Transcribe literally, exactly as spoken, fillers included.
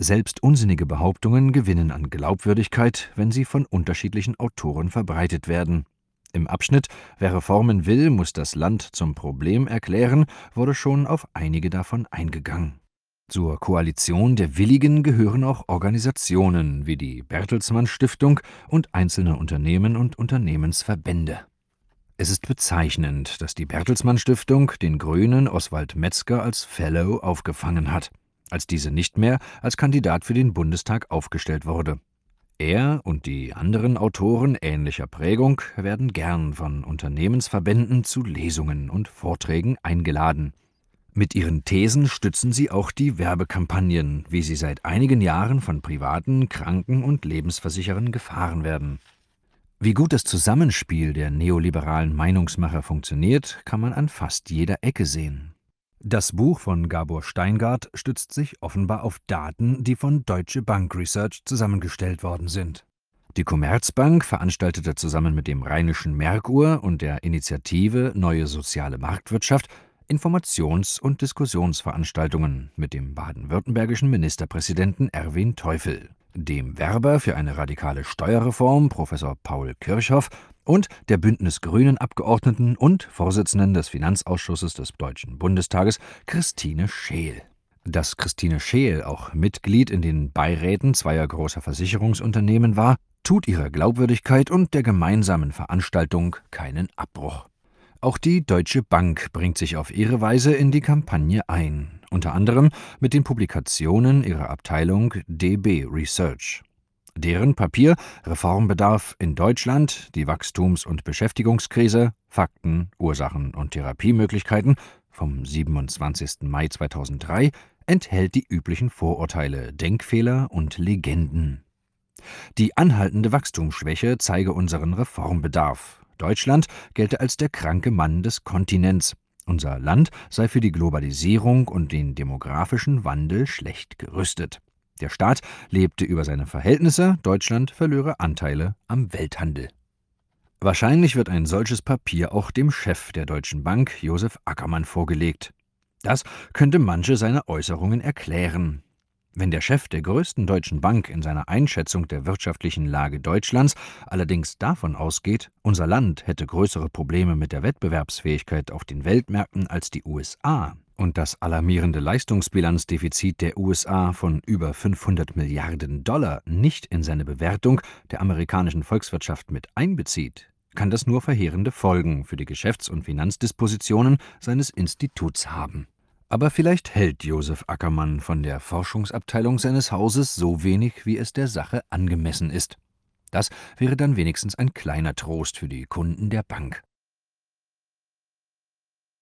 Selbst unsinnige Behauptungen gewinnen an Glaubwürdigkeit, wenn sie von unterschiedlichen Autoren verbreitet werden. Im Abschnitt »Wer Reformen will, muss das Land zum Problem erklären« wurde schon auf einige davon eingegangen. Zur Koalition der Willigen gehören auch Organisationen wie die Bertelsmann Stiftung und einzelne Unternehmen und Unternehmensverbände. Es ist bezeichnend, dass die Bertelsmann Stiftung den Grünen Oswald Metzger als Fellow aufgefangen hat, als diese nicht mehr als Kandidat für den Bundestag aufgestellt wurde. Er und die anderen Autoren ähnlicher Prägung werden gern von Unternehmensverbänden zu Lesungen und Vorträgen eingeladen. Mit ihren Thesen stützen sie auch die Werbekampagnen, wie sie seit einigen Jahren von privaten Kranken- und Lebensversicherern gefahren werden. Wie gut das Zusammenspiel der neoliberalen Meinungsmacher funktioniert, kann man an fast jeder Ecke sehen. Das Buch von Gabor Steingart stützt sich offenbar auf Daten, die von Deutsche Bank Research zusammengestellt worden sind. Die Commerzbank veranstaltete zusammen mit dem Rheinischen Merkur und der Initiative Neue Soziale Marktwirtschaft Informations- und Diskussionsveranstaltungen mit dem baden-württembergischen Ministerpräsidenten Erwin Teufel, dem Werber für eine radikale Steuerreform Professor Paul Kirchhoff und der Bündnis-Grünen-Abgeordneten und Vorsitzenden des Finanzausschusses des Deutschen Bundestages Christine Scheel. Dass Christine Scheel auch Mitglied in den Beiräten zweier großer Versicherungsunternehmen war, tut ihrer Glaubwürdigkeit und der gemeinsamen Veranstaltung keinen Abbruch. Auch die Deutsche Bank bringt sich auf ihre Weise in die Kampagne ein, unter anderem mit den Publikationen ihrer Abteilung D B Research. Deren Papier »Reformbedarf in Deutschland, die Wachstums- und Beschäftigungskrise, Fakten, Ursachen und Therapiemöglichkeiten« vom siebenundzwanzigsten Mai zweitausenddrei enthält die üblichen Vorurteile, Denkfehler und Legenden. Die anhaltende Wachstumsschwäche zeige unseren Reformbedarf. Deutschland gelte als der kranke Mann des Kontinents. Unser Land sei für die Globalisierung und den demografischen Wandel schlecht gerüstet. Der Staat lebte über seine Verhältnisse, Deutschland verlöre Anteile am Welthandel. Wahrscheinlich wird ein solches Papier auch dem Chef der Deutschen Bank, Josef Ackermann, vorgelegt. Das könnte manche seiner Äußerungen erklären. Wenn der Chef der größten deutschen Bank in seiner Einschätzung der wirtschaftlichen Lage Deutschlands allerdings davon ausgeht, unser Land hätte größere Probleme mit der Wettbewerbsfähigkeit auf den Weltmärkten als die U S A und das alarmierende Leistungsbilanzdefizit der U S A von über fünfhundert Milliarden Dollar nicht in seine Bewertung der amerikanischen Volkswirtschaft mit einbezieht, kann das nur verheerende Folgen für die Geschäfts- und Finanzdispositionen seines Instituts haben. Aber vielleicht hält Josef Ackermann von der Forschungsabteilung seines Hauses so wenig, wie es der Sache angemessen ist. Das wäre dann wenigstens ein kleiner Trost für die Kunden der Bank.